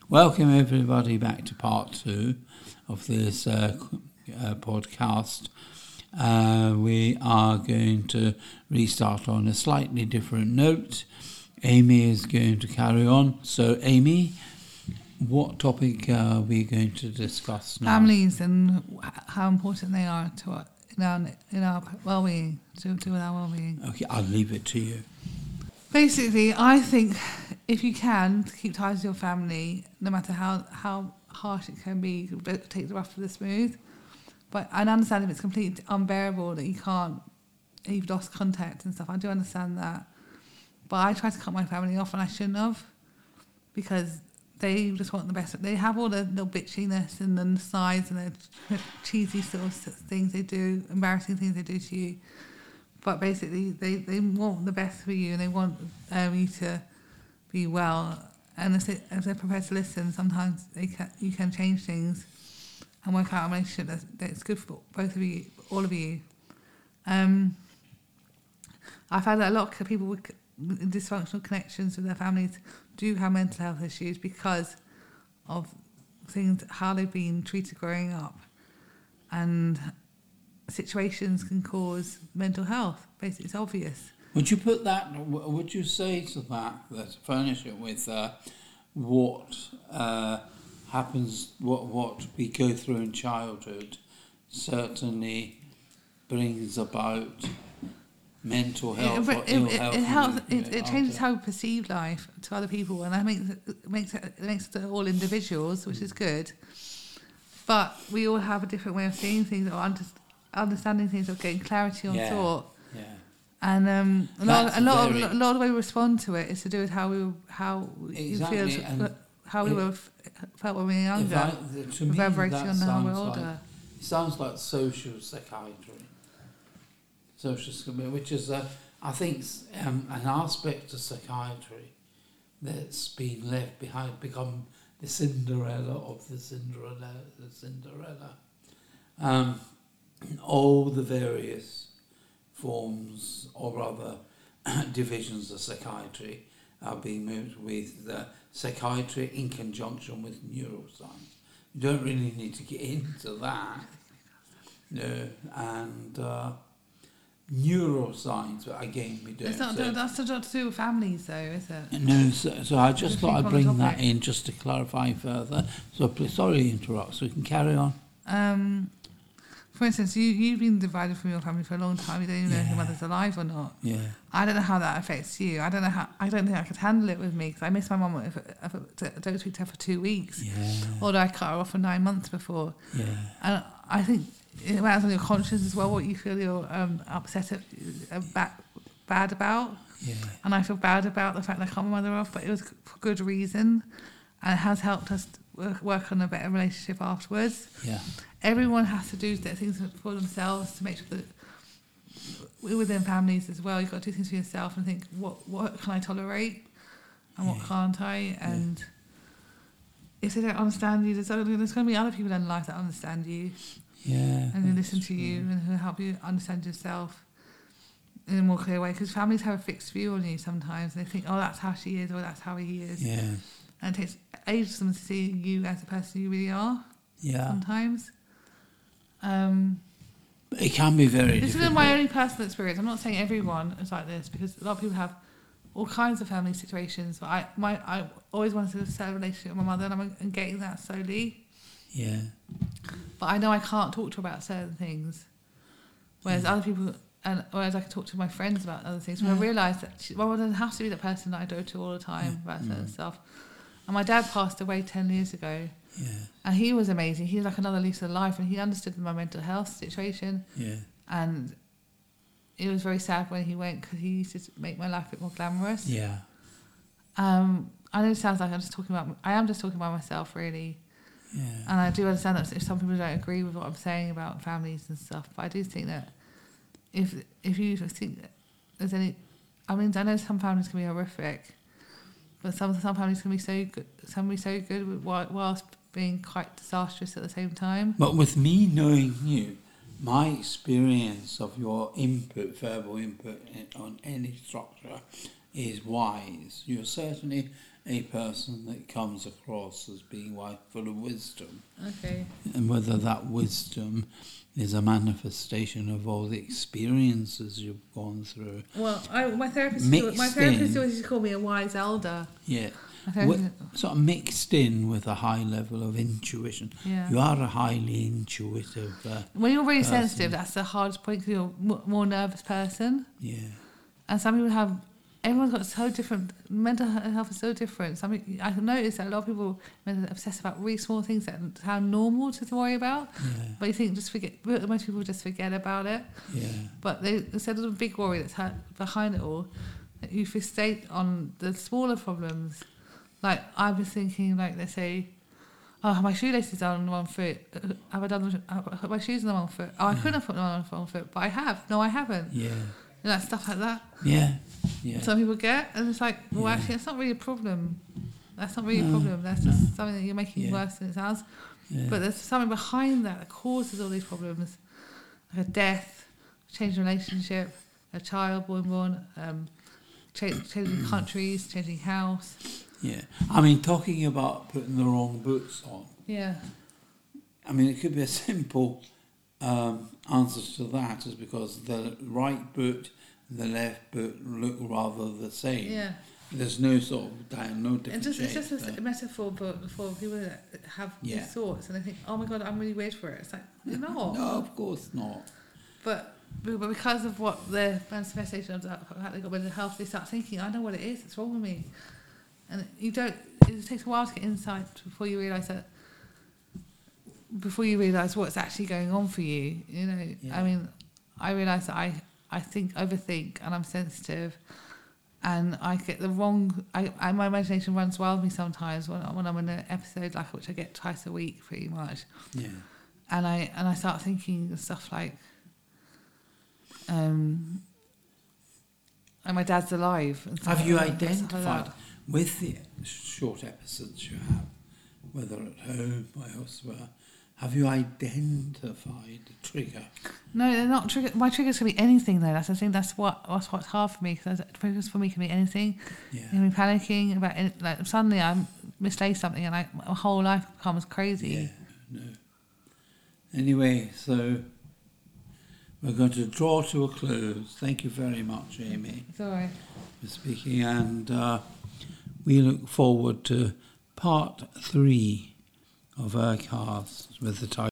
Welcome everybody back to part 2 of this podcast. We are going to restart on a slightly different note. Amy is going to carry on. So Amy, what topic are we going to discuss now? Families and how important they are to in our well-being, to our well-being. Okay, I'll leave it to you. Basically, I think if you can keep ties with your family, no matter how harsh it can be, take the rough with the smooth. But I understand if it's completely unbearable that you've lost contact and stuff. I do understand that. But I try to cut my family off, and I shouldn't have, because they just want the best. They have all the little bitchiness and the sides and the cheesy sort of things they do, embarrassing things they do to you. But basically, they want the best for you, and they want you to be well. And if they're prepared to listen, sometimes you can change things and work out a relationship that's good for both of you, all of you. I find that a lot of people with dysfunctional connections with their families do have mental health issues because of things, how they've been treated growing up, and situations can cause mental health. Basically, it's obvious. Would you say to that furnish it with what happens, what we go through in childhood certainly brings about mental health or ill health? It changes how we perceive life to other people, and that makes us all individuals, which is good. But we all have a different way of seeing things, or understanding things, or getting clarity on thought. Yeah. And a lot of the way we respond to it is to do with how we feel, how we felt when we were younger. Reverberating on how we're older. It sounds like social psychiatry. Which is, I think, an aspect of psychiatry that's been left behind, become the Cinderella of the Cinderella. All the various forms, or rather divisions of psychiatry, are being moved with psychiatry in conjunction with neuroscience. You don't really need to get into that. No, and neuroscience, again, we don't. That's not to do with families, though, is it? No, so I just thought I'd bring that in just to clarify further. So please, sorry to interrupt, so we can carry on. For instance, you've been divided from your family for a long time. You don't even know if your mother's alive or not. Yeah. I don't know how that affects you. I don't think I could handle it with me, because I miss my mum if I don't speak to her for 2 weeks. Yeah. Although I cut her off for 9 months before. Yeah. And I think it matters on your conscience as well, what you feel you're upset bad about. Yeah. And I feel bad about the fact that I cut my mother off, but it was for good reason, and it has helped us work on a better relationship afterwards. Yeah. Everyone has to do things for themselves to make sure that within families as well, you've got to do things for yourself and think, what can I tolerate and what can't I? And if they don't understand you, there's going to be other people in life that understand you. Yeah. And who listen to you and who help you understand yourself in a more clear way. Because families have a fixed view on you sometimes, and they think, oh, that's how she is, or that's how he is. Yeah. And it takes ages for them to see you as the person you really are. Yeah. Sometimes. It can be very This difficult. is my only personal experience. I'm not saying everyone is like this, because a lot of people have all kinds of family situations. But I always wanted to set a relationship with my mother, and I'm getting that slowly. Yeah. But I know I can't talk to her about certain things, whereas other people, whereas I can talk to my friends about other things. But I realised that my mother doesn't have to be the person that I go to all the time about certain stuff. And my dad passed away 10 years ago. Yeah. And he was amazing. He was like another lease of life, and he understood my mental health situation. Yeah. And it was very sad when he went, because he used to make my life a bit more glamorous. Yeah. I know it sounds like I am just talking about myself, really. Yeah. And I do understand that if some people don't agree with what I'm saying about families and stuff, but I do think that if you think there's any, I mean, I know some families can be horrific, but some families can be so good. Some can be so good whilst being quite disastrous at the same time. But with me knowing you, my experience of your input, verbal input on any structure, is wise. You're certainly a person that comes across as being full of wisdom, Okay. and whether that wisdom is a manifestation of all the experiences you've gone through. Well, my therapist Mixed always in. used to call me a wise elder. Yeah. My therapist- Sort of mixed in with a high level of intuition. Yeah. You are a highly intuitive When you're really person. sensitive, that's the hardest point because you're a more nervous person. Yeah. And some people have, everyone's got so different, mental health is so different. I can notice that a lot of people are obsessed about really small things that sound normal to worry about. Yeah. But you think, most people just forget about it. Yeah. But instead of the big worry that's behind it all, that you fixate on the smaller problems. Like, I was thinking, like, they say, oh, my shoelaces are on the wrong foot. Have I put my shoes on the wrong foot? Oh, I couldn't have put them on the wrong foot, but I have. No, I haven't. Yeah. And that stuff like that. Yeah. Yeah. Some people get, and it's like, well, Yeah. actually, that's not really a problem. That's not really a problem. That's just something that you're making Yeah. worse than it sounds. Yeah. But there's something behind that causes all these problems, like a death, change in relationship, a child born, changing countries, changing house. Yeah. I mean, talking about putting the wrong boots on, Yeah. I mean, it could be a simple answer to that is because the right boot and the left boot look rather the same. Yeah. There's no sort of no different It's shape just there. a metaphor for people that have Yeah. these thoughts and they think, oh my God, I'm really weird for it. It's like, you're not. No, of course not. But because of what the manifestation of that, how they got mental health, they start thinking, I know what it is, it's wrong with me. And it takes a while to get insight before you realise what's actually going on for you. You know, Yeah. I mean, I realise that I overthink and I'm sensitive and I get the wrong, my imagination runs wild with me sometimes when I'm in an episode like which I get twice a week pretty much. Yeah. And I start thinking stuff like, and my dad's alive. And stuff Have you like that. identified with the short episodes you have, whether at home or elsewhere, have you identified the trigger? No, they're not trigger. My triggers can be anything though. That's the thing. That's what's hard for me because triggers for me can be anything. Yeah. You know, panicking about like suddenly I mislay something and my whole life becomes crazy. Yeah. No. Anyway, so we're going to draw to a close. Thank you very much, Amy, Sorry. for speaking, and we look forward to part 3 of our cast with the title